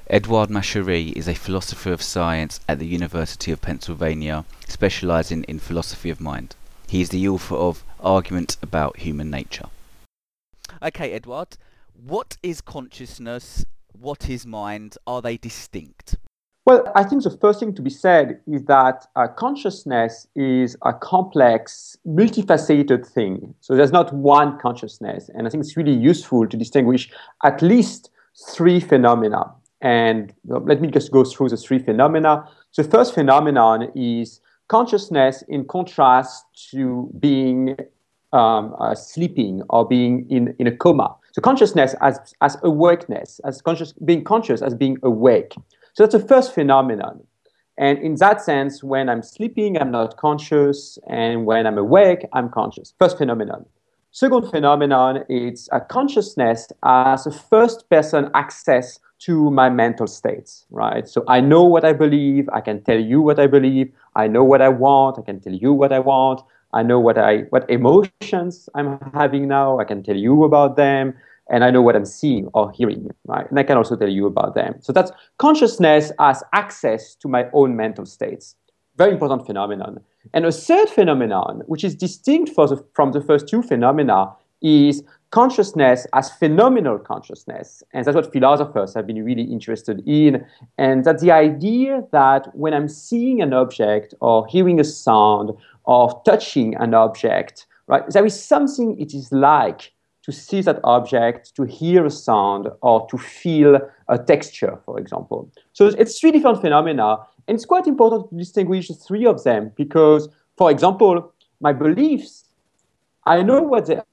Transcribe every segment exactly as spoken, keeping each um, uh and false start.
Edouard Machery is a philosopher of science at the University of Pennsylvania, specializing in philosophy of mind. He is the author of Argument About Human Nature. Okay, Edouard, what is consciousness? What is mind? Are they distinct? Well, I think the first thing to be said is that uh, consciousness is a complex, multifaceted thing. So there's not one consciousness. And I think it's really useful to distinguish at least three phenomena. And uh, let me just go through the three phenomena. The first phenomenon is consciousness in contrast to being um, uh, sleeping or being in, in a coma. So consciousness as, as awakeness, as conscious, being conscious as being awake. So that's the first phenomenon. And in that sense, when I'm sleeping, I'm not conscious. And when I'm awake, I'm conscious. First phenomenon. Second phenomenon is a consciousness as a first-person access to my mental states, right? So I know what I believe. I can tell you what I believe. I know what I want. I can tell you what I want. I know what I what emotions I'm having now. I can tell you about them. And I know what I'm seeing or hearing, right? And I can also tell you about them. So that's consciousness as access to my own mental states. Very important phenomenon. And a third phenomenon, which is distinct for the, from the first two phenomena, is consciousness as phenomenal consciousness. And that's what philosophers have been really interested in. And that's the idea that when I'm seeing an object or hearing a sound or touching an object, right, there is something it is like to see that object, to hear a sound, or to feel a texture, for example. So it's three different phenomena, and it's quite important to distinguish the three of them because, for example, my beliefs, I know what they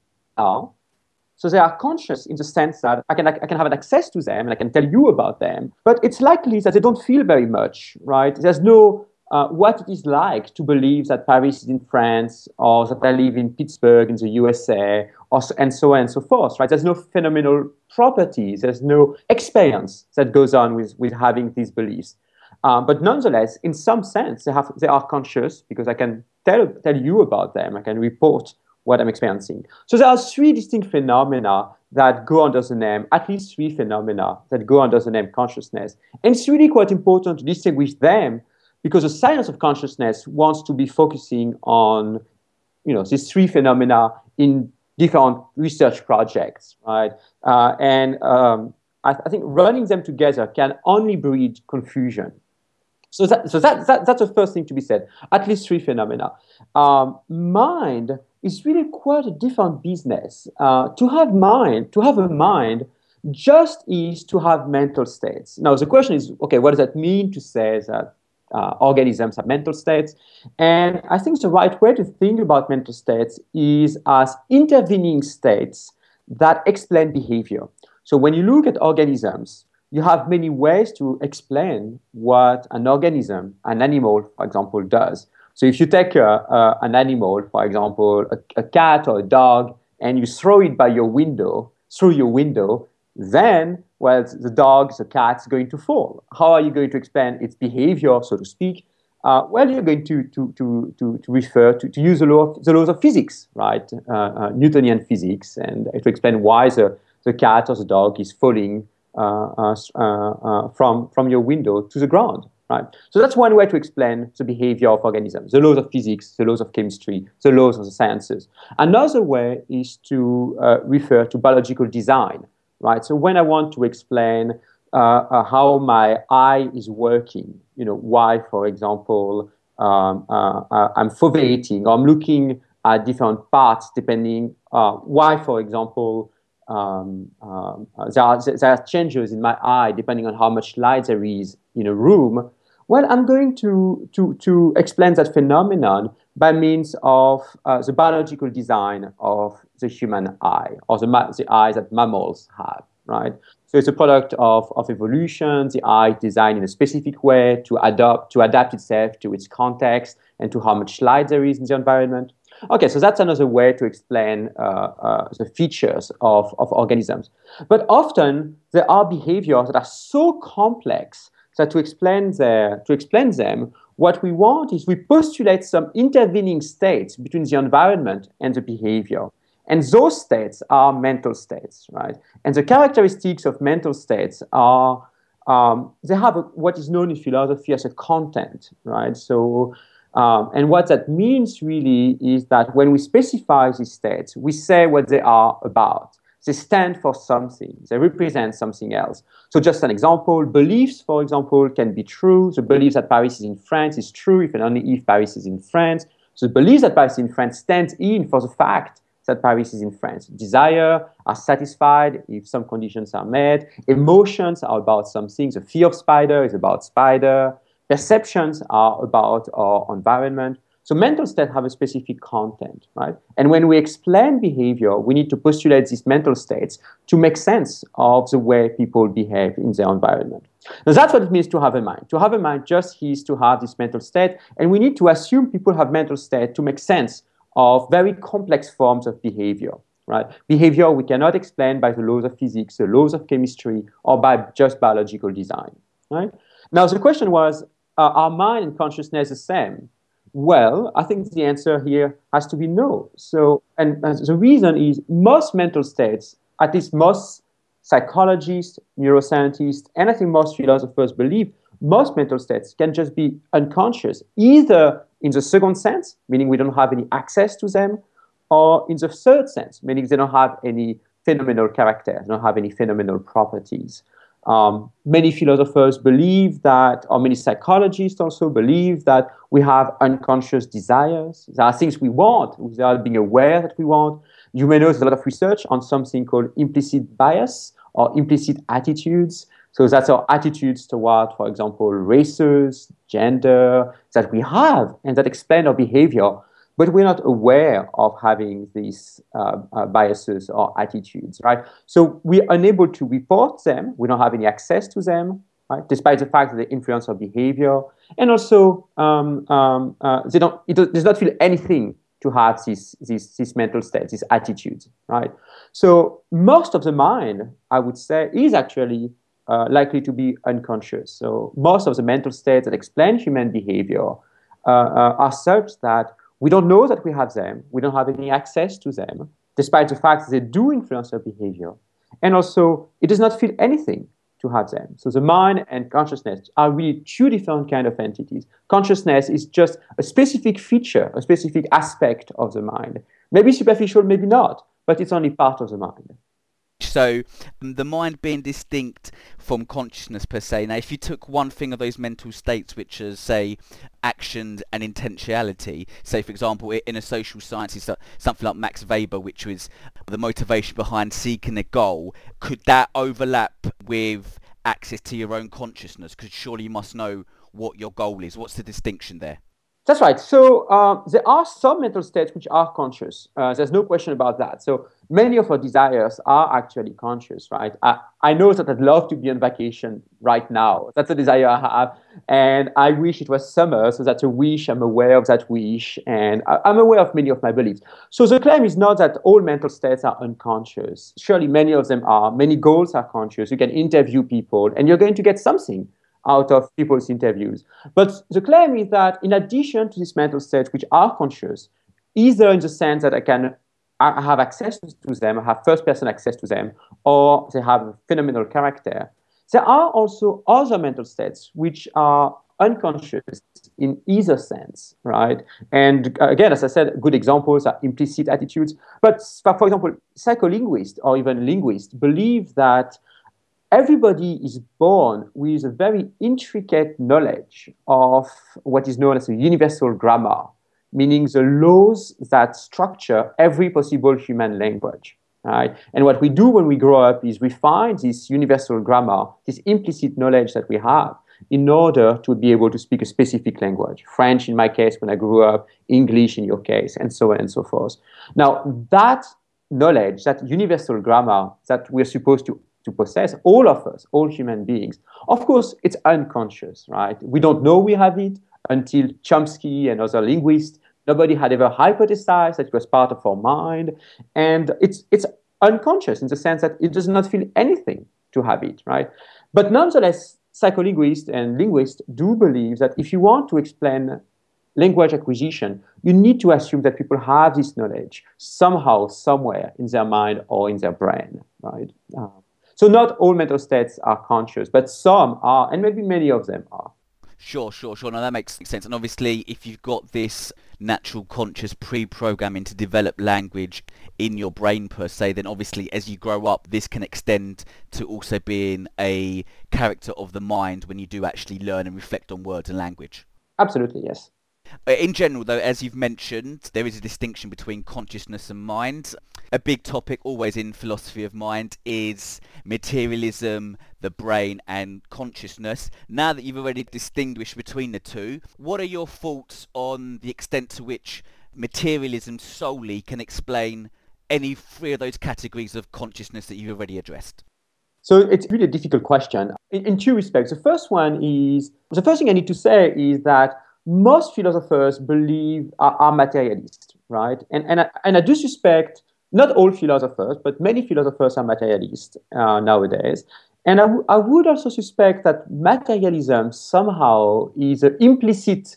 are, so they are conscious in the sense that I can, I can have an access to them, and I can tell you about them, but it's likely that they don't feel very much, right? There's no Uh, what it is like to believe that Paris is in France or that I live in Pittsburgh in the U S A, or so, and so on and so forth, right? There's no phenomenal properties. There's no experience that goes on with, with having these beliefs. Um, but nonetheless, in some sense, they, have, they are conscious because I can tell, tell you about them. I can report what I'm experiencing. So there are three distinct phenomena that go under the name, at least three phenomena that go under the name consciousness. And it's really quite important to distinguish them because the science of consciousness wants to be focusing on, you know, these three phenomena in different research projects, right? Uh, and um, I, I think running them together can only breed confusion. So, that, so that, that, that's the first thing to be said, at least three phenomena. Um, mind is really quite a different business. Uh, to have mind, to have a mind, just is to have mental states. Now, the question is, okay, what does that mean to say that Uh, organisms have mental states? And I think the right way to think about mental states is as intervening states that explain behavior. So when you look at organisms, you have many ways to explain what an organism, an animal, for example, does. So if you take a, a, an animal, for example, a, a cat or a dog, and you throw it by your window, through your window, then, well, the dog, the cat's going to fall. How are you going to explain its behavior, so to speak? Uh, well, you're going to to to to, to refer to, to use the law of, the laws of physics, right? Uh, uh, Newtonian physics, and to explain why the, the cat or the dog is falling uh, uh, uh, from from your window to the ground, right? So that's one way to explain the behavior of organisms: the laws of physics, the laws of chemistry, the laws of the sciences. Another way is to uh, refer to biological design. Right. So when I want to explain uh, uh, how my eye is working, you know, why, for example, um, uh, uh, I'm foveating, or I'm looking at different parts depending uh, why, for example, um, um, uh, there, are, there are changes in my eye depending on how much light there is in a room. Well, I'm going to to to explain that phenomenon by means of uh, the biological design of the human eye, or the, the eye that mammals have, right? So it's a product of, of evolution, the eye designed in a specific way to adapt, to adapt itself to its context and to how much light there is in the environment. Okay, so that's another way to explain uh, uh, the features of, of organisms. But often there are behaviors that are so complex that to explain, their, to explain them, what we want is we postulate some intervening states between the environment and the behavior. And those states are mental states, right? And the characteristics of mental states are um, they have a, what is known in philosophy as a content, right? So, um, and what that means really is that when we specify these states, we say what they are about. They stand for something. They represent something else. So just an example, beliefs, for example, can be true. The belief that Paris is in France is true if and only if Paris is in France. So the belief that Paris is in France stands in for the fact that Paris is in France. Desire are satisfied if some conditions are met. Emotions are about something. The fear of spider is about spider. Perceptions are about our environment. So mental states have a specific content, right? And when we explain behavior, we need to postulate these mental states to make sense of the way people behave in their environment. Now that's what it means to have a mind. To have a mind just is to have this mental state, and we need to assume people have mental state to make sense of very complex forms of behavior, right? Behavior we cannot explain by the laws of physics, the laws of chemistry, or by just biological design, right? Now the question was, uh, are mind and consciousness the same? Well, I think the answer here has to be no. So, and, and the reason is most mental states, at least most psychologists, neuroscientists, and I think most philosophers believe most mental states can just be unconscious, either in the second sense, meaning we don't have any access to them, or in the third sense, meaning they don't have any phenomenal character, they don't have any phenomenal properties. Um, many philosophers believe that, or many psychologists also believe that we have unconscious desires. There are things we want without being aware that we want. You may know there's a lot of research on something called implicit bias or implicit attitudes. So that's our attitudes toward, for example, races, gender, that we have and that explain our behavior, but we're not aware of having these uh, uh, biases or attitudes, right? So we're unable to report them. We don't have any access to them, right? Despite the fact that they influence our behavior. And also, um, um, uh, they don't, it does not feel anything to have these, these, these mental states, these attitudes, right? So most of the mind, I would say, is actually uh, likely to be unconscious. So most of the mental states that explain human behavior uh, uh, are such that we don't know that we have them. We don't have any access to them, despite the fact that they do influence our behavior. And also, it does not feel anything to have them. So the mind and consciousness are really two different kind of entities. Consciousness is just a specific feature, a specific aspect of the mind. Maybe superficial, maybe not, but it's only part of the mind. So um, the mind being distinct from consciousness per se. Now, if you took one thing of those mental states, which is, say, actions and intentionality, say, for example, in a social sciences, something like Max Weber, which was the motivation behind seeking a goal, could that overlap with access to your own consciousness? Because surely you must know what your goal is. What's the distinction there? That's right. So uh, there are some mental states which are conscious. Uh, there's no question about that. So many of our desires are actually conscious, right? I, I know that I'd love to be on vacation right now. That's a desire I have. And I wish it was summer, so that's a wish. I'm aware of that wish. And I, I'm aware of many of my beliefs. So the claim is not that all mental states are unconscious. Surely many of them are. Many goals are conscious. You can interview people, and you're going to get something out of people's interviews. But the claim is that in addition to these mental states which are conscious, either in the sense that I can I have access to them, I have first-person access to them, or they have a phenomenal character, there are also other mental states which are unconscious in either sense, right? And again, as I said, good examples are implicit attitudes. But for example, psycholinguists or even linguists believe that everybody is born with a very intricate knowledge of what is known as a universal grammar, meaning the laws that structure every possible human language. Right? And what we do when we grow up is we find this universal grammar, this implicit knowledge that we have, in order to be able to speak a specific language. French in my case when I grew up, English in your case, and so on and so forth. Now, that knowledge, that universal grammar that we're supposed to to possess, all of us, all human beings. Of course, it's unconscious, right? We don't know we have it until Chomsky and other linguists. Nobody had ever hypothesized that it was part of our mind. And it's, it's unconscious in the sense that it does not feel anything to have it, right? But nonetheless, psycholinguists and linguists do believe that if you want to explain language acquisition, you need to assume that people have this knowledge somehow, somewhere in their mind or in their brain, right? Uh, So not all mental states are conscious, but some are, and maybe many of them are. Sure, sure, sure. Now that makes sense. And obviously, if you've got this natural conscious pre-programming to develop language in your brain per se, then obviously as you grow up, this can extend to also being a character of the mind when you do actually learn and reflect on words and language. Absolutely, yes. In general, though, as you've mentioned, there is a distinction between consciousness and mind. A big topic always in philosophy of mind is materialism, the brain, and consciousness. Now that you've already distinguished between the two, what are your thoughts on the extent to which materialism solely can explain any three of those categories of consciousness that you've already addressed? So it's really a difficult question in, in two respects. The first one is, the first thing I need to say is that most philosophers believe are, are materialists, right? And, and, I, and I do suspect, not all philosophers, but many philosophers are materialists uh, nowadays. And I, w- I would also suspect that materialism somehow is an implicit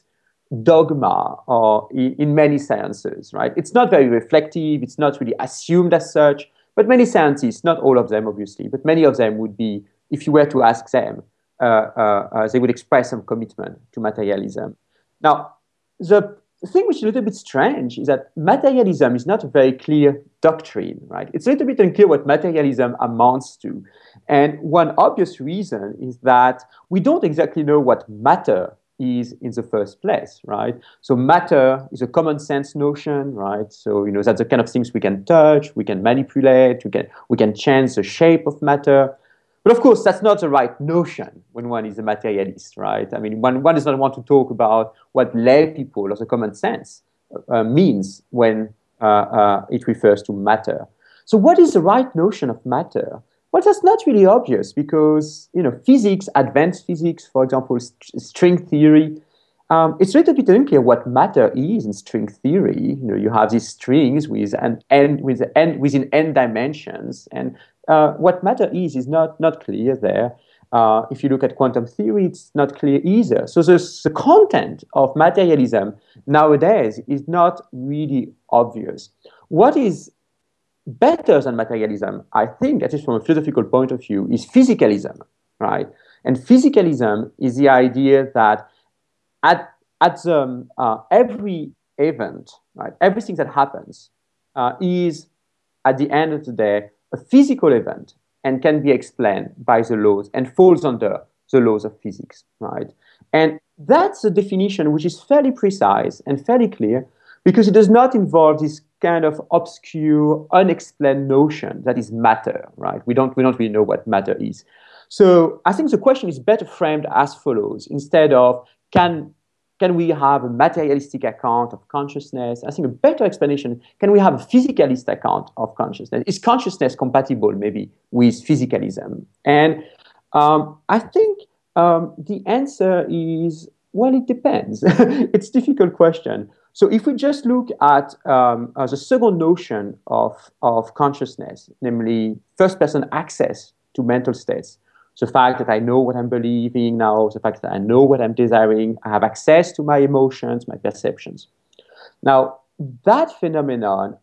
dogma or in, in many sciences, right? It's not very reflective, it's not really assumed as such, but many scientists, not all of them obviously, but many of them would be, if you were to ask them, uh, uh, uh, they would express some commitment to materialism. Now, the thing which is a little bit strange is that materialism is not a very clear doctrine, right? It's a little bit unclear what materialism amounts to. And one obvious reason is that we don't exactly know what matter is in the first place, right? So matter is a common sense notion, right? So, you know, that's the kind of things we can touch, we can manipulate, we can, we can change the shape of matter. But of course, that's not the right notion when one is a materialist, right? I mean, one, one does not want to talk about what lay people or the common sense uh, means when uh, uh, it refers to matter. So what is the right notion of matter? Well, that's not really obvious because, you know, physics, advanced physics, for example, st- string theory, um, it's a little bit unclear what matter is in string theory. You know, you have these strings with an n, with an n, within n dimensions, and Uh, what matter is is not, not clear there. Uh, if you look at quantum theory, it's not clear either. So the, the content of materialism nowadays is not really obvious. What is better than materialism, I think, at least from a philosophical point of view, is physicalism, right? And physicalism is the idea that at, at the, uh, every event, right, everything that happens uh, is, at the end of the day, a physical event and can be explained by the laws and falls under the laws of physics, right? And that's a definition which is fairly precise and fairly clear because it does not involve this kind of obscure, unexplained notion that is matter, right? We don't, we don't really know what matter is. So I think the question is better framed as follows. Instead of, can Can we have a materialistic account of consciousness? I think a better explanation, can we have a physicalist account of consciousness? Is consciousness compatible maybe with physicalism? And um, I think um, the answer is, well, it depends. It's a difficult question. So if we just look at um, uh, the second notion of, of consciousness, namely first-person access to mental states, the fact that I know what I'm believing now, the fact that I know what I'm desiring, I have access to my emotions, my perceptions. Now, that phenomenon,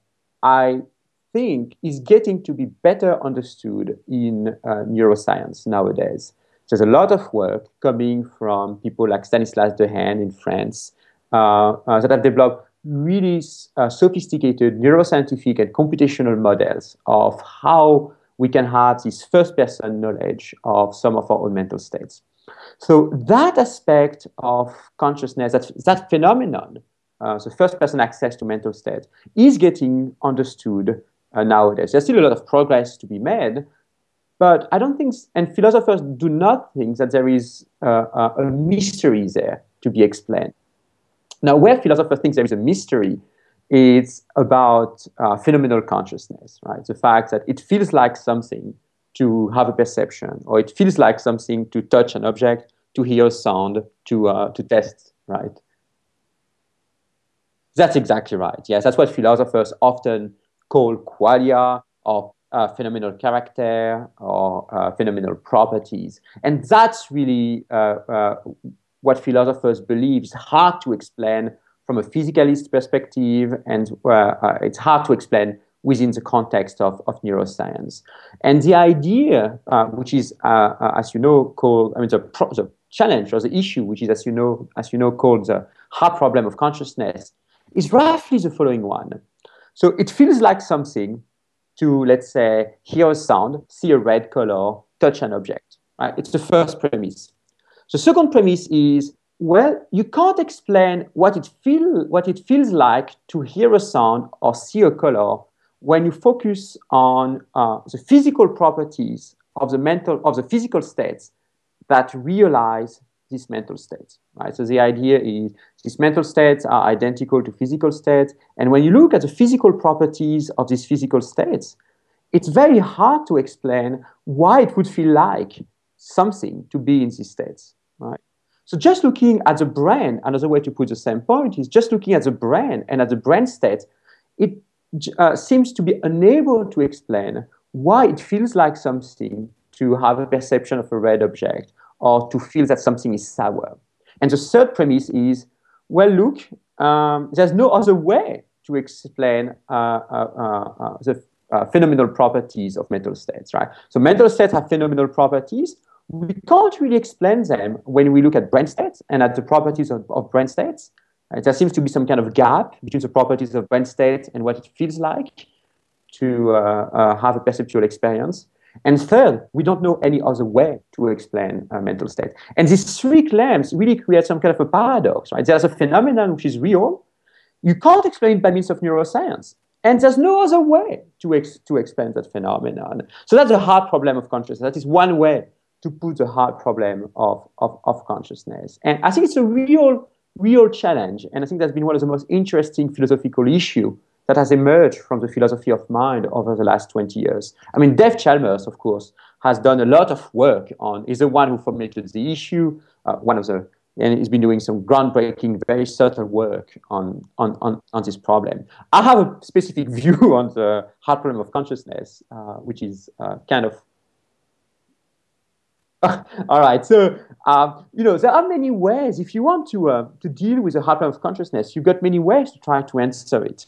I think, is getting to be better understood in uh, neuroscience nowadays. There's a lot of work coming from people like Stanislas Dehaene in France uh, uh, that have developed really uh, sophisticated neuroscientific and computational models of how we can have this first-person knowledge of some of our own mental states. So that aspect of consciousness, that, that phenomenon, uh, the first-person access to mental states, is getting understood uh, nowadays. There's still a lot of progress to be made, but I don't think, and philosophers do not think that there is uh, a mystery there to be explained. Now, where philosophers think there is a mystery, it's about uh, phenomenal consciousness, right? The fact that it feels like something to have a perception, or it feels like something to touch an object, to hear a sound, to uh, to test, right? That's exactly right. Yes, that's what philosophers often call qualia, or uh, phenomenal character, or uh, phenomenal properties, and that's really uh, uh, what philosophers believe is hard to explain from a physicalist perspective, and uh, uh, it's hard to explain within the context of, of neuroscience. And the idea, uh, which is, uh, uh, as you know, called, I mean, the, pro- the challenge or the issue, which is, as you know, as you know, called the hard problem of consciousness, is roughly the following one. So it feels like something to, let's say, hear a sound, see a red color, touch an object. Right? It's the first premise. The second premise is, well, you can't explain what it feel what it feels like to hear a sound or see a color when you focus on uh, the physical properties of the mental of the physical states that realize these mental states. Right? So the idea is these mental states are identical to physical states, and when you look at the physical properties of these physical states, it's very hard to explain why it would feel like something to be in these states. Right? So just looking at the brain, another way to put the same point is just looking at the brain and at the brain state, it uh, seems to be unable to explain why it feels like something to have a perception of a red object or to feel that something is sour. And the third premise is, well, look, um, there's no other way to explain uh, uh, uh, uh, the uh, phenomenal properties of mental states, right? So mental states have phenomenal properties. We can't really explain them when we look at brain states and at the properties of, of brain states. Right? There seems to be some kind of gap between the properties of brain states and what it feels like to uh, uh, have a perceptual experience. And third, we don't know any other way to explain uh, mental state. And these three claims really create some kind of a paradox. Right? There's a phenomenon which is real. You can't explain it by means of neuroscience. And there's no other way to, ex- to explain that phenomenon. So that's the hard problem of consciousness. That is one way to put the hard problem of, of, of consciousness. And I think it's a real, real challenge. And I think that's been one of the most interesting philosophical issues that has emerged from the philosophy of mind over the last twenty years. I mean, Dave Chalmers, of course, has done a lot of work on, is the one who formulated the issue, uh, one of the, and he's been doing some groundbreaking, very subtle work on, on, on, on this problem. I have a specific view on the hard problem of consciousness, uh, which is uh, kind of all right, so um, you know there are many ways. If you want to uh, to deal with the hard problem of consciousness, you've got many ways to try to answer it.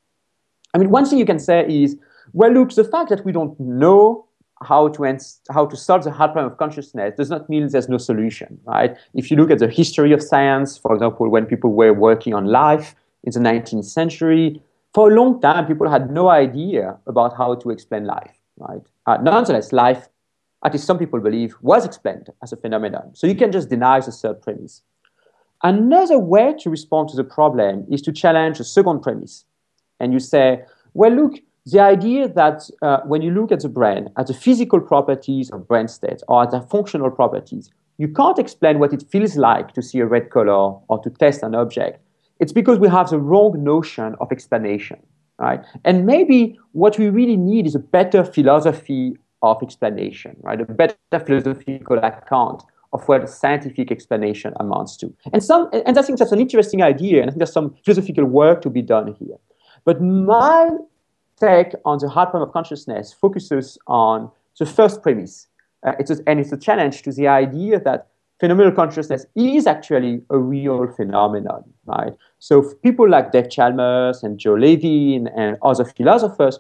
I mean, one thing you can say is, well, look, the fact that we don't know how to ans- how to solve the hard problem of consciousness does not mean there's no solution, right? If you look at the history of science, for example, when people were working on life in the nineteenth century, for a long time, people had no idea about how to explain life, right? Uh, nonetheless, life, at least some people believe, was explained as a phenomenon. So you can just deny the third premise. Another way to respond to the problem is to challenge the second premise. And you say, well, look, the idea that uh, when you look at the brain, at the physical properties of brain states or at the functional properties, you can't explain what it feels like to see a red color or to test an object. It's because we have the wrong notion of explanation, right? And maybe what we really need is a better philosophy of explanation, right? A better philosophical account of what a scientific explanation amounts to. And some, and I think that's an interesting idea, and I think there's some philosophical work to be done here. But my take on the hard problem of consciousness focuses on the first premise. Uh, it's a, and it's a challenge to the idea that phenomenal consciousness is actually a real phenomenon, right? So people like Dave Chalmers and Joe Levin and other philosophers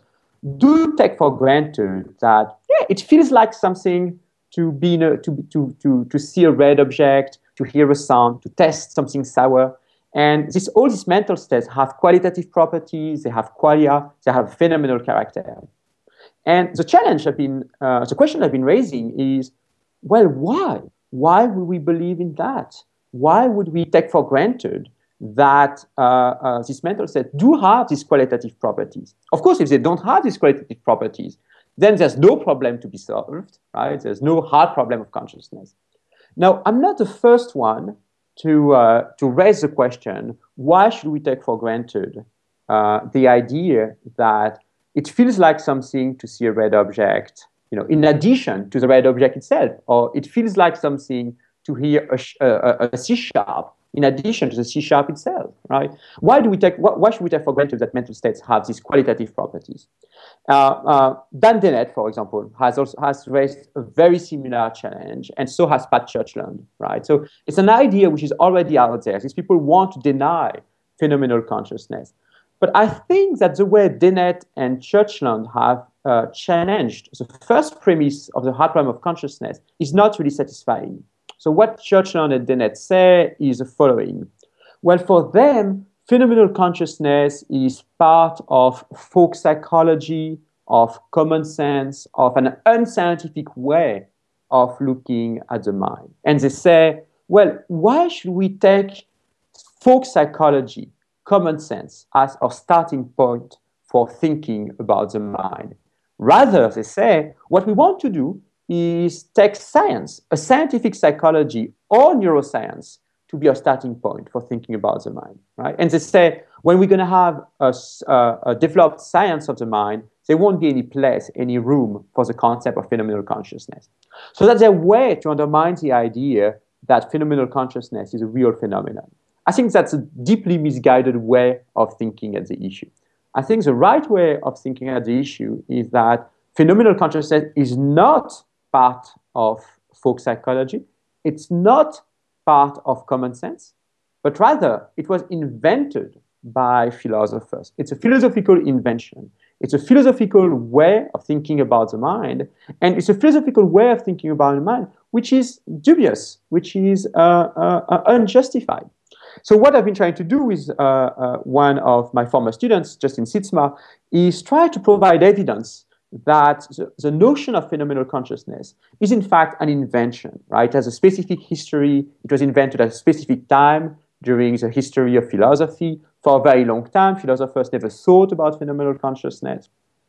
do take for granted that, yeah, it feels like something to be in a, to, to, to, to see a red object, to hear a sound, to test something sour. And this, all these mental states have qualitative properties, they have qualia, they have phenomenal character. And the challenge I've been, uh, the question I've been raising is, well, why? Why would we believe in that? Why would we take for granted that uh, uh, these mental states do have these qualitative properties? Of course, if they don't have these qualitative properties, then there's no problem to be solved, right? There's no hard problem of consciousness. Now, I'm not the first one to, uh, to raise the question, why should we take for granted uh, the idea that it feels like something to see a red object, you know, in addition to the red object itself, or it feels like something to hear a, a, a C sharp in addition to the C sharp itself, right? Why do we take? Why should we take for granted that mental states have these qualitative properties? Uh, uh, Dan Dennett, for example, has also has raised a very similar challenge, and so has Pat Churchland, right? So it's an idea which is already out there. These people want to deny phenomenal consciousness. But I think that the way Dennett and Churchland have uh, challenged the first premise of the hard problem of consciousness is not really satisfying. So what Churchland and Dennett say is the following. Well, for them, phenomenal consciousness is part of folk psychology, of common sense, of an unscientific way of looking at the mind. And they say, well, why should we take folk psychology, common sense, as our starting point for thinking about the mind? Rather, they say, what we want to do is take science, a scientific psychology or neuroscience, to be our starting point for thinking about the mind, right? And they say, when we're going to have a, a, a developed science of the mind, there won't be any place, any room for the concept of phenomenal consciousness. So that's a way to undermine the idea that phenomenal consciousness is a real phenomenon. I think that's a deeply misguided way of thinking at the issue. I think the right way of thinking at the issue is that phenomenal consciousness is not part of folk psychology. It's not part of common sense, but rather it was invented by philosophers. It's a philosophical invention. It's a philosophical way of thinking about the mind, and it's a philosophical way of thinking about the mind which is dubious, which is uh, uh, uh, unjustified. So what I've been trying to do with uh, uh, one of my former students, Justin Sitzma, is try to provide evidence that the, the notion of phenomenal consciousness is in fact an invention, right? It has a specific history. It was invented at a specific time during the history of philosophy. For a very long time, philosophers never thought about phenomenal consciousness.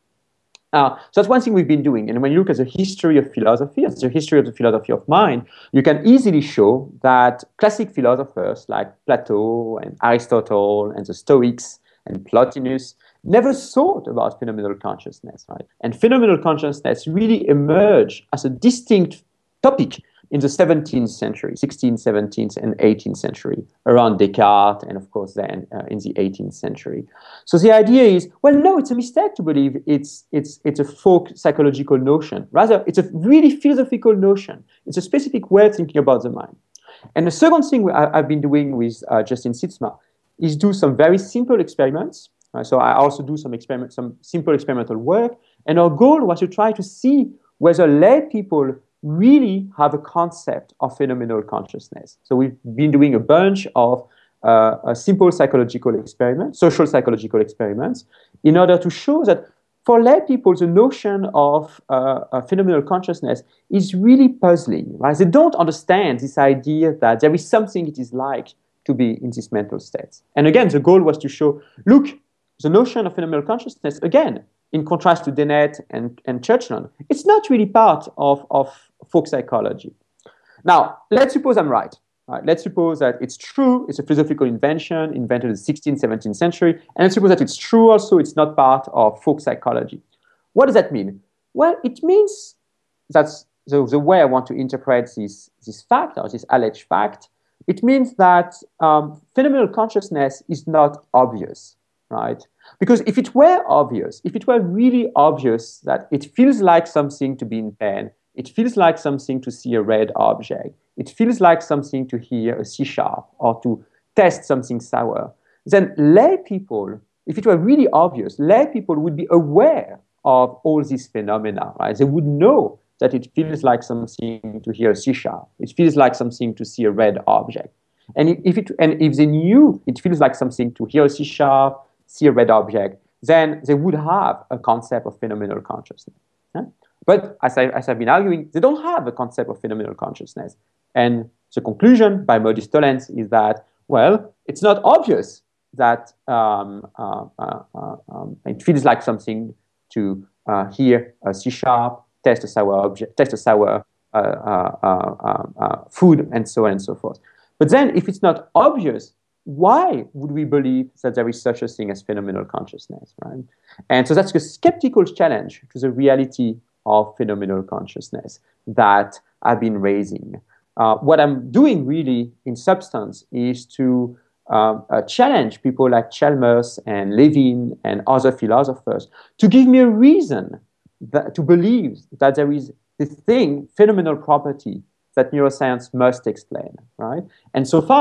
Uh, so that's one thing we've been doing. And when you look at the history of philosophy, at the history of the philosophy of mind, you can easily show that classic philosophers like Plato and Aristotle and the Stoics and Plotinus never thought about phenomenal consciousness, right? And phenomenal consciousness really emerged as a distinct topic in the seventeenth century, sixteenth, seventeenth, and eighteenth century, around Descartes, and of course then uh, in the eighteenth century. So the idea is, well, no, it's a mistake to believe it's, it's, it's a folk psychological notion. Rather, it's a really philosophical notion. It's a specific way of thinking about the mind. And the second thing I, I've been doing with uh, Justin Sitzma is do some very simple experiments. Uh, so I also do some experiment, some simple experimental work. And our goal was to try to see whether lay people really have a concept of phenomenal consciousness. So we've been doing a bunch of uh, a simple psychological experiments, social psychological experiments, in order to show that for lay people, the notion of uh, a phenomenal consciousness is really puzzling, right? They don't understand this idea that there is something it is like to be in this mental state. And again, the goal was to show, look, the notion of phenomenal consciousness, again, in contrast to Dennett and, and Churchland, it's not really part of, of folk psychology. Now, let's suppose I'm right. Right? Let's suppose that it's true, it's a philosophical invention invented in the sixteenth, seventeenth century, and let's suppose that it's true also, it's not part of folk psychology. What does that mean? Well, it means that's the, the way I want to interpret this, this fact, or this alleged fact. It means that um, phenomenal consciousness is not obvious, right? Because if it were obvious, if it were really obvious that it feels like something to be in pain, it feels like something to see a red object, it feels like something to hear a C sharp or to taste something sour, then lay people, if it were really obvious, lay people would be aware of all these phenomena, right? They would know that it feels like something to hear a C sharp, it feels like something to see a red object. And if, it, and if they knew it feels like something to hear a C sharp, see a red object, then they would have a concept of phenomenal consciousness. Yeah? But as, I, as I've been arguing, they don't have a concept of phenomenal consciousness. And the conclusion by Modus Tollens is that, well, it's not obvious that um, uh, uh, uh, um, it feels like something to uh, hear a C sharp, test a sour object, test a sour uh, uh, uh, uh, food, and so on and so forth. But then, if it's not obvious, why would we believe that there is such a thing as phenomenal consciousness, right? And so that's a skeptical challenge to the reality of phenomenal consciousness that I've been raising. Uh, what I'm doing really in substance is to um, uh, challenge people like Chalmers and Levin and other philosophers to give me a reason that, to believe that there is this thing, phenomenal property, that neuroscience must explain, right? And so far,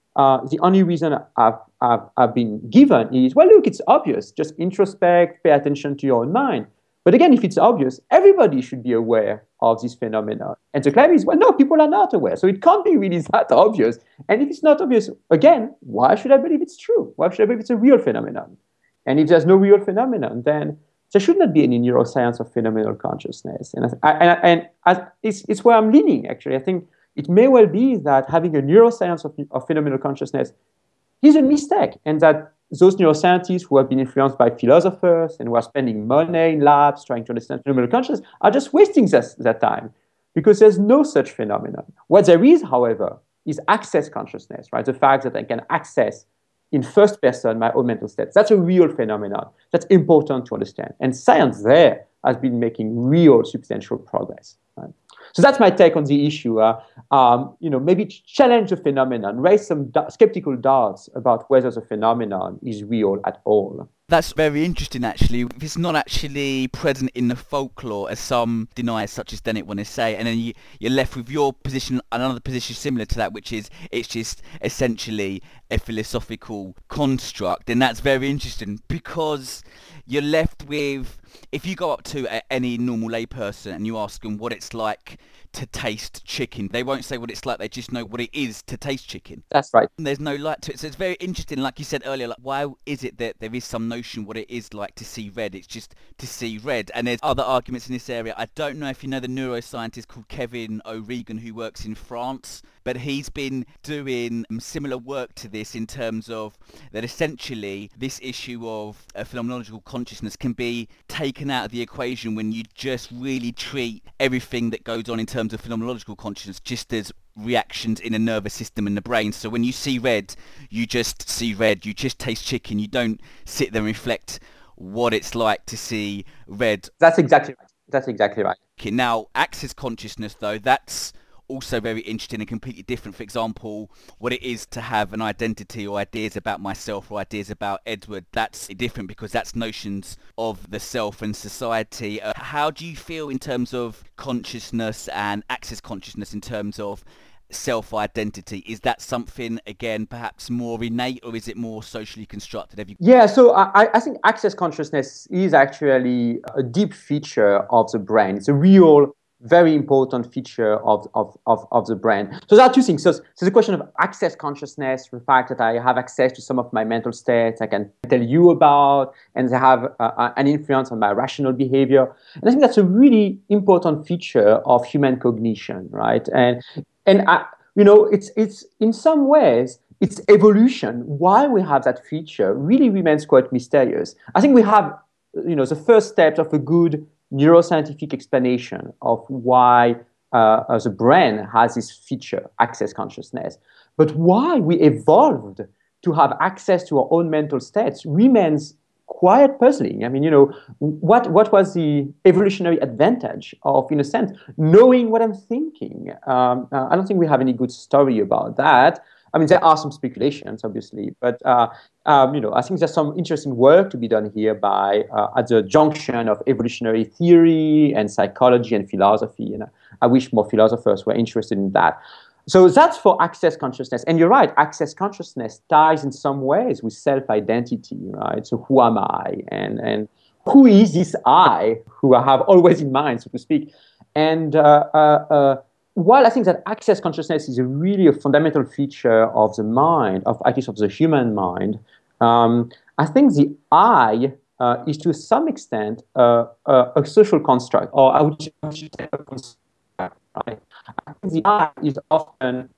uh, the only reason I've, I've, I've been given is, well, look, it's obvious. Just introspect, pay attention to your own mind. But again, if it's obvious, everybody should be aware of this phenomenon. And the claim is, well, no, people are not aware. So it can't be really that obvious. And if it's not obvious, again, why should I believe it's true? Why should I believe it's a real phenomenon? And if there's no real phenomenon, then there should not be any neuroscience of phenomenal consciousness. And, I, and, and as, it's, it's where I'm leaning, actually. I think it may well be that having a neuroscience of, of phenomenal consciousness is a mistake, and that those neuroscientists who have been influenced by philosophers and who are spending money in labs trying to understand phenomenal consciousness are just wasting that, that time, because there's no such phenomenon. What there is, however, is access consciousness, right? The fact that I can access in first person my own mental states. That's a real phenomenon. That's important to understand. And science there has been making real substantial progress. Right? So that's my take on the issue. Uh, um, you know, maybe challenge the phenomenon, raise some do- skeptical doubts about whether the phenomenon is real at all. That's very interesting, actually. If it's not actually present in the folklore, as some deniers such as Dennett want to say, and then you, you're left with your position, another position similar to that, which is it's just essentially a philosophical construct, then that's very interesting, because you're left with, if you go up to a, any normal layperson and you ask them what it's like to taste chicken, they won't say what it's like, they just know what it is to taste chicken. That's right. And there's no light to it. So it's very interesting, like you said earlier, like, why is it that there is some notion what it is like to see red? It's just to see red. And there's other arguments in this area. I don't know if you know the neuroscientist called Kevin O'Regan, who works in France, but he's been doing similar work to this in terms of that essentially this issue of uh, phenomenological consciousness can be taken out of the equation when you just really treat everything that goes on in terms of phenomenological consciousness just as reactions in a nervous system in the brain. So when you see red, you just see red, you just taste chicken, you don't sit there and reflect what it's like to see red. That's exactly right. That's exactly right. Okay, now, access consciousness, though, that's also very interesting and completely different. For example, what it is to have an identity or ideas about myself or ideas about Edward, that's different because that's notions of the self and society. Uh, how do you feel in terms of consciousness and access consciousness in terms of self-identity? Is that something, again, perhaps more innate, or is it more socially constructed? Have you... Yeah, so I, I think access consciousness is actually a deep feature of the brain. It's a real very important feature of, of, of, of the brain. So there are two things. So, so the question of access consciousness, the fact that I have access to some of my mental states I can tell you about, and they have uh, an influence on my rational behavior. And I think that's a really important feature of human cognition, right? And and I, you know, it's it's in some ways, its evolution, why we have that feature, really remains quite mysterious. I think we have, you know, the first steps of a good neuroscientific explanation of why uh, the brain has this feature, access consciousness. But why we evolved to have access to our own mental states remains quite puzzling. I mean, you know, what, what was the evolutionary advantage of, in a sense, knowing what I'm thinking? Um, uh, I don't think we have any good story about that. I mean, there are some speculations, obviously, but uh, um, you know, I think there's some interesting work to be done here by uh, at the junction of evolutionary theory and psychology and philosophy. And I wish more philosophers were interested in that. So that's for access consciousness. And you're right, access consciousness ties in some ways with self-identity, right? So who am I? And and who is this I who I have always in mind, so to speak? And uh, uh, uh, while I think that access consciousness is a really a fundamental feature of the mind, of at least of the human mind, um, I think the I uh, is to some extent uh, uh, a social construct, or I would say a construct, right? I think the I is often,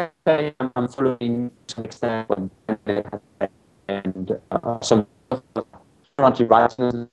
I'm following to some extent when and uh, some anti-righteousness.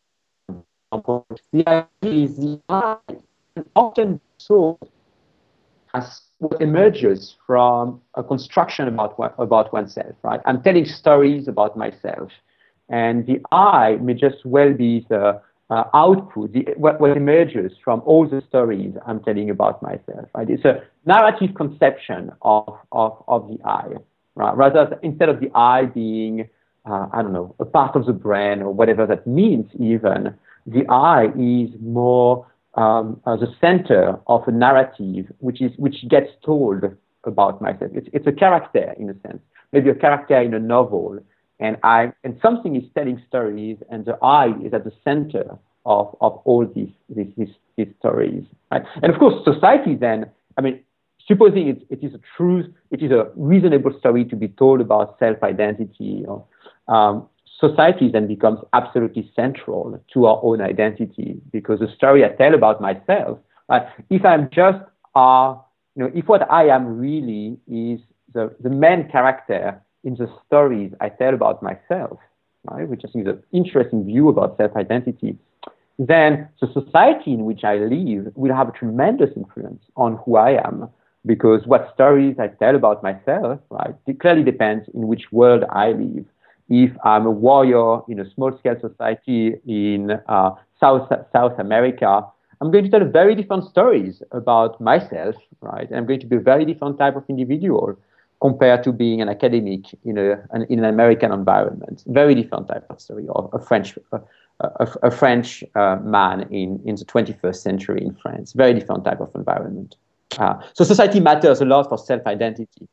The idea is the I often so as what emerges from a construction about about oneself, right? I'm telling stories about myself, and the I may just well be the uh, output, the, what, what emerges from all the stories I'm telling about myself, right? It's a narrative conception of of, of the I, right? Rather, instead of the I being, uh, I don't know, a part of the brain or whatever that means, even the I is more Um, as a center of a narrative, which is which gets told about myself. It's, it's a character in a sense, maybe a character in a novel. And I and something is telling stories, and the I is at the center of, of all these, these, these, these stories. Right? And of course, society then, I mean, supposing it, it is a truth, it is a reasonable story to be told about self-identity, you know, um, society then becomes absolutely central to our own identity, because the story I tell about myself, uh, if I'm just, uh, you know, if what I am really is the, the main character in the stories I tell about myself, right, which I think is an interesting view about self-identity, then the society in which I live will have a tremendous influence on who I am, because what stories I tell about myself, right, it clearly depends in which world I live. If I'm a warrior in a small-scale society in uh, South South America, I'm going to tell very different stories about myself, right? And I'm going to be a very different type of individual compared to being an academic in a an, in an American environment. Very different type of story, or a French a, a, a French uh, man in in the twenty-first century in France. Very different type of environment. Uh, so society matters a lot for self-identity.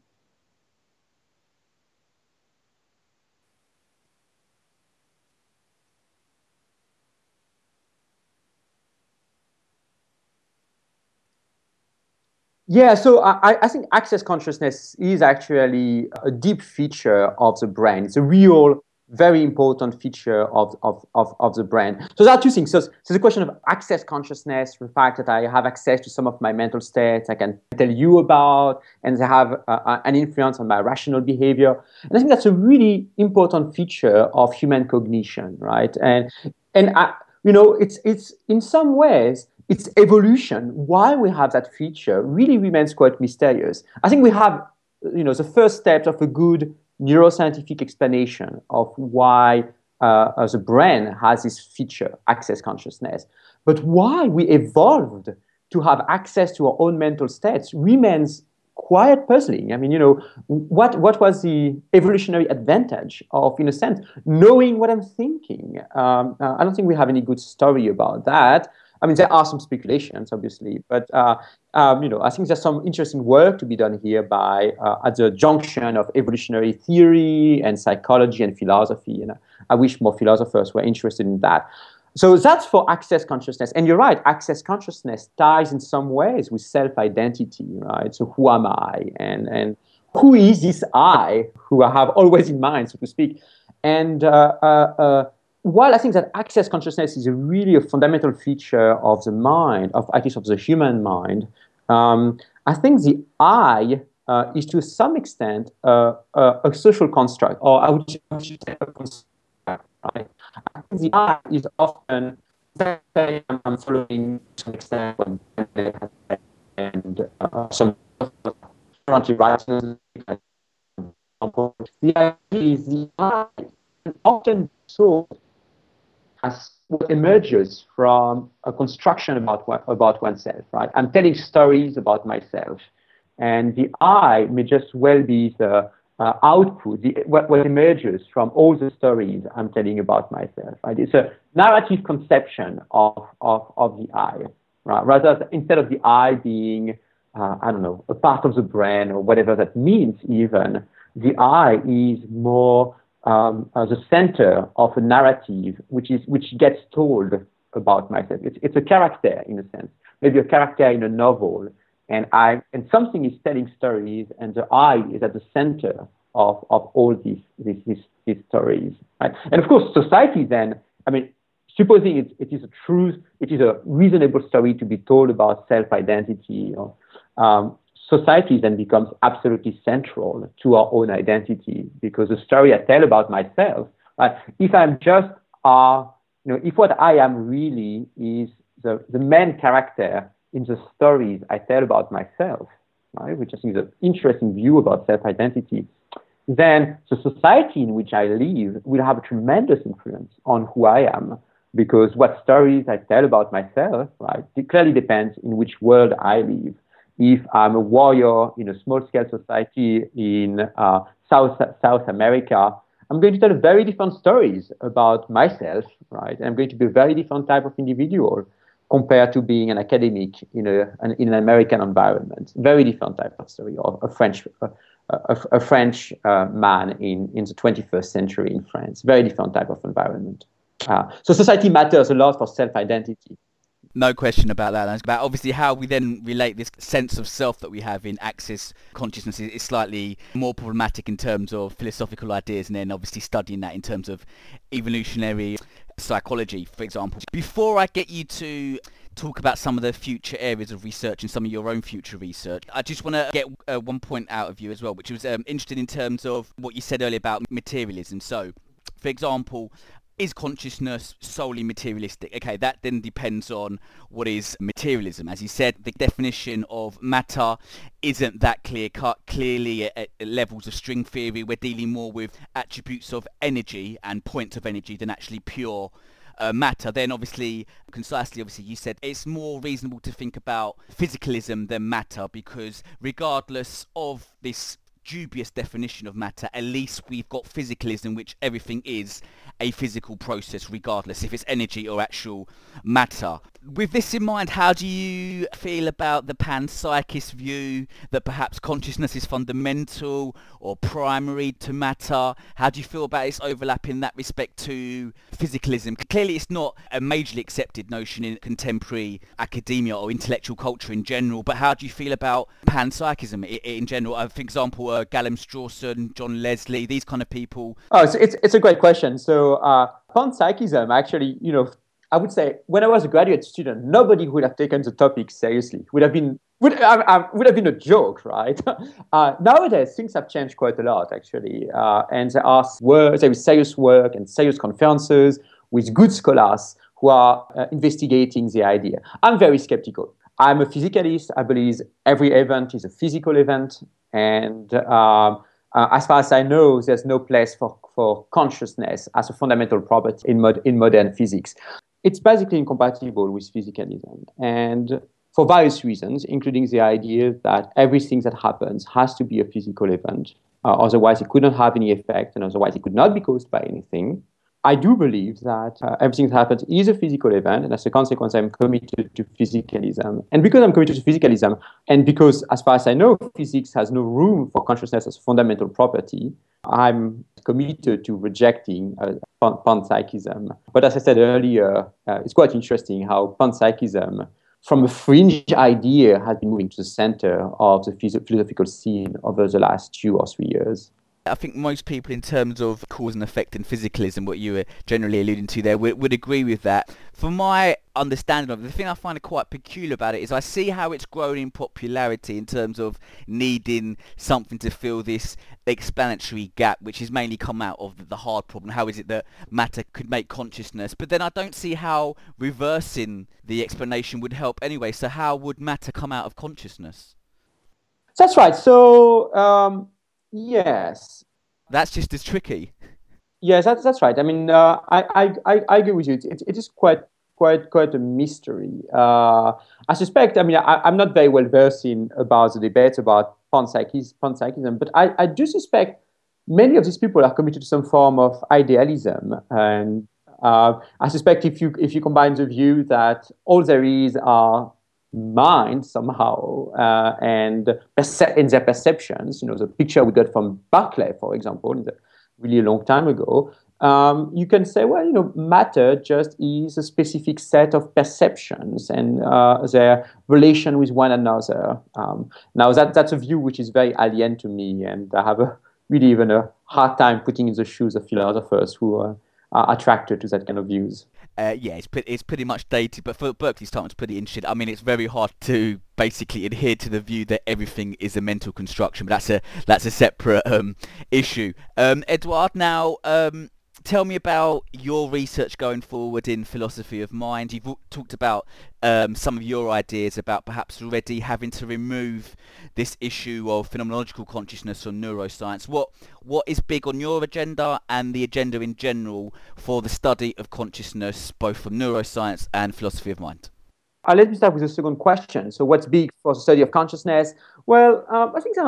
Yeah, so I, I think access consciousness is actually a deep feature of the brain. It's a real, very important feature of, of, of, of the brain. So there are two things. So, so the question of access consciousness, the fact that I have access to some of my mental states I can tell you about, and they have uh, an influence on my rational behavior. And I think that's a really important feature of human cognition, right? And, and I, you know, it's, it's in some ways, its evolution, why we have that feature, really remains quite mysterious. I think we have, you know, the first steps of a good neuroscientific explanation of why uh, the brain has this feature, access consciousness. But why we evolved to have access to our own mental states remains quite puzzling. I mean, you know, what, what was the evolutionary advantage of, in a sense, knowing what I'm thinking? Um, uh, I don't think we have any good story about that. I mean, there are some speculations, obviously, but uh, um, you know, I think there's some interesting work to be done here by uh, at the junction of evolutionary theory and psychology and philosophy. And I wish more philosophers were interested in that. So that's for access consciousness. And you're right, access consciousness ties in some ways with self-identity, right? So who am I? And, and who is this I who I have always in mind, so to speak? And uh, uh, uh, while I think that access consciousness is a really a fundamental feature of the mind, of at least of the human mind, um, I think the I uh, is to some extent uh, uh, a social construct, or I would say a construct, right? I think the I is often, I'm following to some extent when and uh, some anti-writers, the idea is the I often so as what emerges from a construction about about oneself, right? I'm telling stories about myself, and the I may just well be the uh, output, the, what, what emerges from all the stories I'm telling about myself, right? It's a narrative conception of of, of the I, right? Rather, instead of the I being, uh, I don't know, a part of the brain or whatever that means, even the I is more Um, as a center of a narrative, which is which gets told about myself. It's it's a character in a sense, maybe a character in a novel, and I and something is telling stories, and the I is at the center of of all these these these, these stories, right? And of course, society then, I mean, supposing it, it is a truth, it is a reasonable story to be told about self-identity, you know, um, society then becomes absolutely central to our own identity, because the story I tell about myself, uh, if I'm just, uh, you know, if what I am really is the, the main character in the stories I tell about myself, right, which I think is an interesting view about self-identity, then the society in which I live will have a tremendous influence on who I am, because what stories I tell about myself, right, it clearly depends in which world I live. If I'm a warrior in a small-scale society in uh, South South America, I'm going to tell very different stories about myself, right? And I'm going to be a very different type of individual compared to being an academic in a an, in an American environment. Very different type of story, or a French a, a, a French uh, man in, in the twenty-first century in France. Very different type of environment. Uh, so society matters a lot for self-identity. No question about that. It's about obviously how we then relate this sense of self that we have in Axis consciousness is slightly more problematic in terms of philosophical ideas, and then obviously studying that in terms of evolutionary psychology, for example. Before I get you to talk about some of the future areas of research and some of your own future research, I just want to get uh, one point out of you as well, which was um, interesting in terms of what you said earlier about materialism. So, for example, is consciousness solely materialistic? Okay, that then depends on what is materialism. As you said, the definition of matter isn't that clear-cut. Clearly, at, at levels of string theory, we're dealing more with attributes of energy and points of energy than actually pure uh, matter. Then, obviously, concisely, obviously, you said it's more reasonable to think about physicalism than matter, because regardless of this dubious definition of matter, at least we've got physicalism, which everything is a physical process regardless if it's energy or actual matter. With this in mind, how do you feel about the panpsychist view that perhaps consciousness is fundamental or primary to matter? How do you feel about its overlap in that respect to physicalism? Clearly it's not a majorly accepted notion in contemporary academia or intellectual culture in general, but how do you feel about panpsychism in general? Uh, for example, uh, Galen Strawson, John Leslie, these kind of people. Oh, it's it's, it's a great question. So uh, panpsychism, actually, you know, I would say when I was a graduate student, nobody would have taken the topic seriously. Would have been would I, I, would have been a joke, right? uh, nowadays, things have changed quite a lot, actually, uh, and there are work, there is serious work and serious conferences with good scholars who are uh, investigating the idea. I'm very skeptical. I'm a physicalist. I believe every event is a physical event, and um, uh, as far as I know, there's no place for, for consciousness as a fundamental property in mod, in modern physics. It's basically incompatible with physicalism, and for various reasons, including the idea that everything that happens has to be a physical event. Uh, otherwise, it couldn't have any effect, and otherwise, it could not be caused by anything. I do believe that uh, everything that happens is a physical event, and as a consequence, I'm committed to physicalism. And because I'm committed to physicalism, and because, as far as I know, physics has no room for consciousness as a fundamental property, I'm committed to rejecting uh, pan- panpsychism. But as I said earlier, uh, it's quite interesting how panpsychism, from a fringe idea, has been moving to the center of the phys- philosophical scene over the last two or three years. I think most people, in terms of cause and effect and physicalism, what you were generally alluding to there, would, would agree with that. From my understanding of it, the thing I find quite peculiar about it is I see how it's grown in popularity in terms of needing something to fill this explanatory gap, which has mainly come out of the hard problem. How is it that matter could make consciousness? But then I don't see how reversing the explanation would help anyway. So how would matter come out of consciousness? That's right. So, um, yes. That's just as tricky. Yes, that's that's right. I mean, uh, I, I I agree with you. It, it is quite quite quite a mystery. Uh, I suspect. I mean, I, I'm not very well versed in about the debate about panpsychism, panpsychism, but I, I do suspect many of these people are committed to some form of idealism, and uh, I suspect if you if you combine the view that all there is are mind somehow uh, and perce- in their perceptions, you know, the picture we got from Berkeley, for example, in the, really a long time ago, um, you can say, well, you know, matter just is a specific set of perceptions and uh, their relation with one another. Um, now, that that's a view which is very alien to me, and I have a, really even a hard time putting in the shoes of philosophers who uh, are attracted to that kind of views. Uh, yeah, it's pretty, it's pretty much dated, but for Berkeley's time, it's pretty interesting. I mean, it's very hard to basically adhere to the view that everything is a mental construction, but that's a that's a separate um, issue. Um, Edouard, now um, tell me about your research going forward in philosophy of mind. You've talked about um, some of your ideas about perhaps already having to remove this issue of phenomenological consciousness from neuroscience. What what is big on your agenda and the agenda in general for the study of consciousness, both from neuroscience and philosophy of mind? Uh, let me start with the second question. So what's big for the study of consciousness? Well, um, I think there are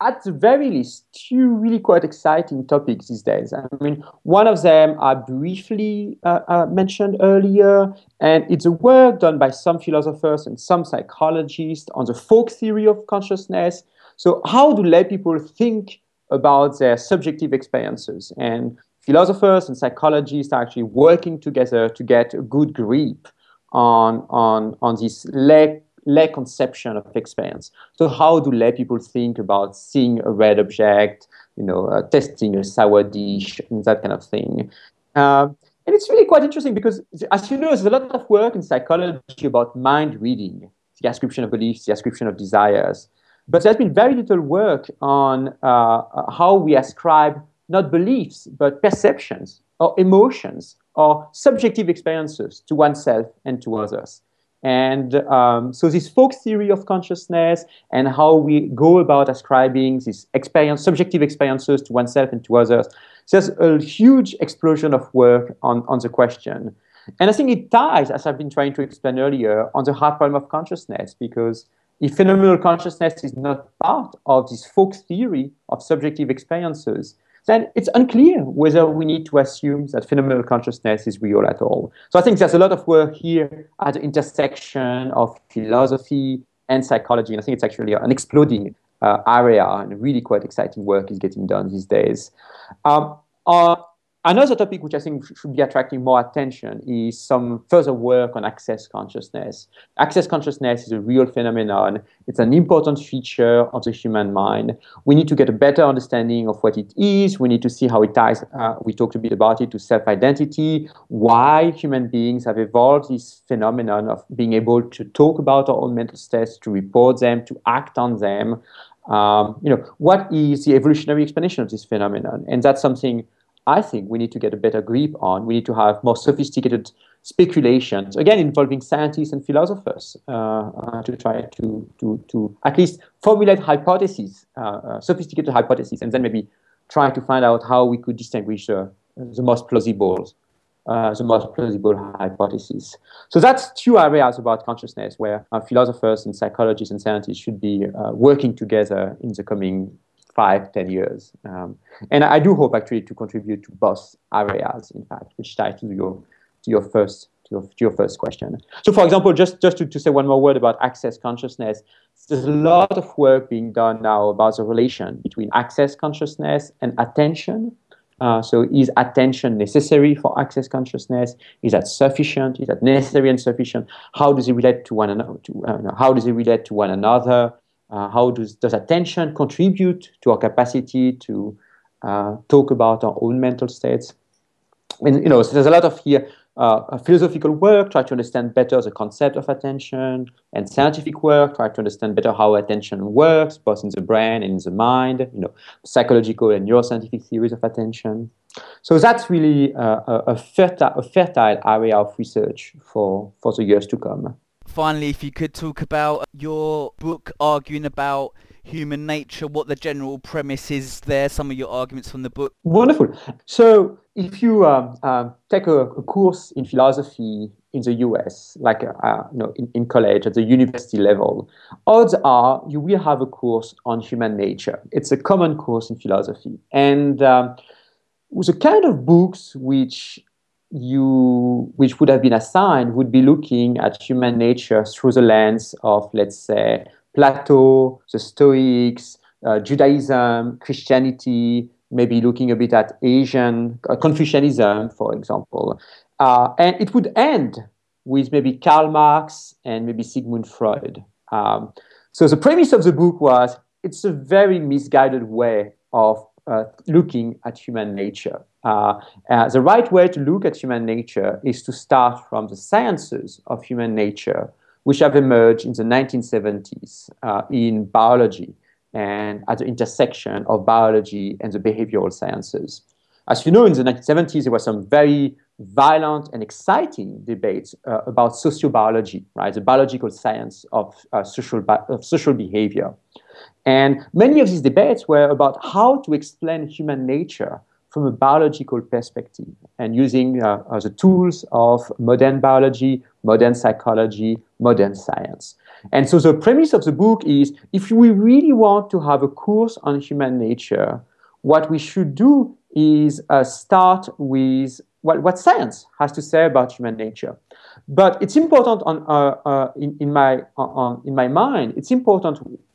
at the very least, two really quite exciting topics these days. I mean, one of them I briefly uh, uh, mentioned earlier, and it's a work done by some philosophers and some psychologists on the folk theory of consciousness. So how do lay people think about their subjective experiences? And philosophers and psychologists are actually working together to get a good grip on, on, on this lay lay conception of experience. So how do lay people think about seeing a red object, you know, uh, testing a sour dish, and that kind of thing? Um, and it's really quite interesting because, as you know, there's a lot of work in psychology about mind reading, the ascription of beliefs, the ascription of desires. But there's been very little work on uh, how we ascribe not beliefs, but perceptions or emotions or subjective experiences to oneself and to others. And um, so this folk theory of consciousness and how we go about ascribing these experience, subjective experiences to oneself and to others, there's a huge explosion of work on, on the question. And I think it ties, as I've been trying to explain earlier, on the hard problem of consciousness, because if phenomenal consciousness is not part of this folk theory of subjective experiences, then it's unclear whether we need to assume that phenomenal consciousness is real at all. So I think there's a lot of work here at the intersection of philosophy and psychology, and I think it's actually an exploding uh, area, and really quite exciting work is getting done these days. Um, uh, Another topic which I think should be attracting more attention is some further work on access consciousness. Access consciousness is a real phenomenon. It's an important feature of the human mind. We need to get a better understanding of what it is. We need to see how it ties, uh, we talked a bit about it, to self-identity, why human beings have evolved this phenomenon of being able to talk about our own mental states, to report them, to act on them. Um, you know, what is the evolutionary explanation of this phenomenon? And that's something I think we need to get a better grip on. We need to have more sophisticated speculations, again, involving scientists and philosophers, uh, uh, to try to, to, to at least formulate hypotheses, uh, uh, sophisticated hypotheses, and then maybe try to find out how we could distinguish uh, the most plausible, uh, the most plausible hypotheses. So that's two areas about consciousness where uh, philosophers and psychologists and scientists should be uh, working together in the coming five, ten years. Um, and I do hope actually to contribute to both areas, in fact, which tie to your to your first to your, to your first question. So for example, just, just to, to say one more word about access consciousness, there's a lot of work being done now about the relation between access consciousness and attention. Uh, so is attention necessary for access consciousness? Is that sufficient? Is that necessary and sufficient? How does it relate to one another? To, uh, how does it relate to one another? Uh, how does, does attention contribute to our capacity to uh, talk about our own mental states? And, you know, so there's a lot of here uh, philosophical work, try to understand better the concept of attention, and scientific work, try to understand better how attention works, both in the brain and in the mind, you know, psychological and neuroscientific theories of attention. So that's really uh, a, a, fertile, a fertile area of research for, for the years to come. Finally, if you could talk about your book arguing about human nature, what the general premise is there, some of your arguments from the book. Wonderful. So if you um, uh, take a, a course in philosophy in the U S, like uh, you know, in, in college at the university level, odds are you will have a course on human nature. It's a common course in philosophy. And um, the kind of books which you which would have been assigned would be looking at human nature through the lens of, let's say, Plato, the Stoics, uh, Judaism, Christianity, maybe looking a bit at Asian uh, Confucianism, for example. Uh, and it would end with maybe Karl Marx and maybe Sigmund Freud. Um, so the premise of the book was it's a very misguided way of uh, looking at human nature. Uh, uh, the right way to look at human nature is to start from the sciences of human nature, which have emerged in the nineteen seventies uh, in biology and at the intersection of biology and the behavioral sciences. As you know, in the nineteen seventies, there were some very violent and exciting debates uh, about sociobiology, right, the biological science of, uh, social, bi- of social behavior. And many of these debates were about how to explain human nature from a biological perspective and using uh, uh, the tools of modern biology, modern psychology, modern science. And so the premise of the book is, if we really want to have a course on human nature, what we should do is uh, start with what, what science has to say about human nature. But it's important on, uh, uh, in, in, my, on, in my mind, it's important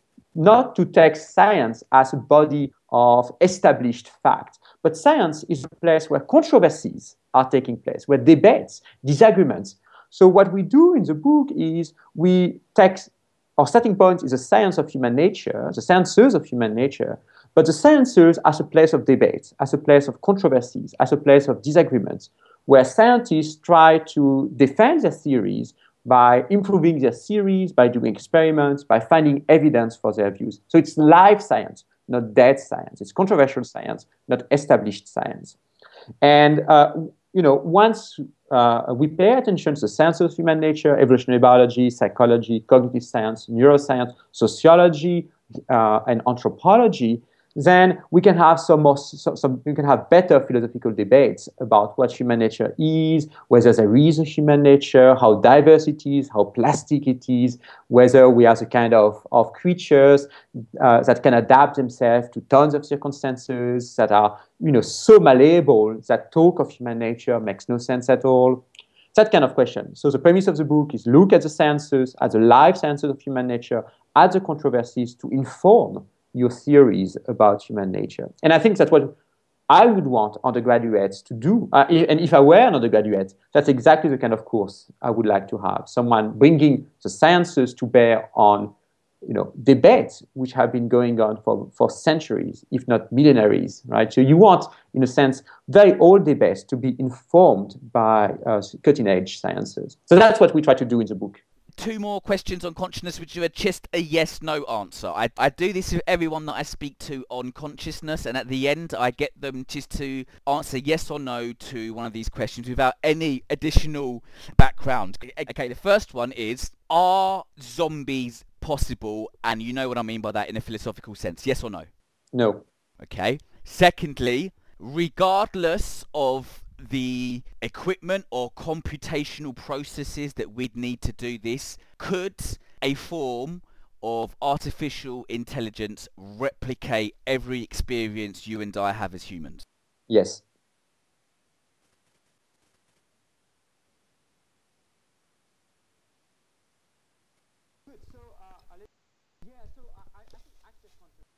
not to take science as a body of established fact, but science is a place where controversies are taking place, where debates, disagreements. So what we do in the book is we take, our starting point is the science of human nature, the sciences of human nature, but the sciences as a place of debate, as a place of controversies, as a place of disagreements, where scientists try to defend their theories by improving their theories, by doing experiments, by finding evidence for their views. So it's live science, not dead science. It's controversial science, not established science. And uh, you know, once uh, we pay attention to the science of human nature, evolutionary biology, psychology, cognitive science, neuroscience, sociology, uh, and anthropology, then we can have some more, some, some, we can have better philosophical debates about what human nature is, whether there is a human nature, how diverse it is, how plastic it is, whether we are the kind of, of creatures uh, that can adapt themselves to tons of circumstances, that are, you know, so malleable that talk of human nature makes no sense at all. That kind of question. So the premise of the book is look at the sciences, at the live sciences of human nature, at the controversies to inform your theories about human nature. And I think that's what I would want undergraduates to do. Uh, and if I were an undergraduate, that's exactly the kind of course I would like to have. Someone bringing the sciences to bear on, you know, debates which have been going on for, for centuries, if not millenaries, right? So you want, in a sense, very old debates to be informed by uh, cutting-edge sciences. So that's what we try to do in the book. Two more questions on consciousness, which are just a yes-no answer. I, I do this with everyone that I speak to on consciousness, and at the end I get them just to answer yes or no to one of these questions without any additional background. Okay, the first one is, are zombies possible? And you know what I mean by that in a philosophical sense. Yes or no? No. Okay. Secondly, regardless of the equipment or computational processes that we'd need to do this, could a form of artificial intelligence replicate every experience you and I have as humans? Yes. So, uh, yeah, so I, I think access consciousness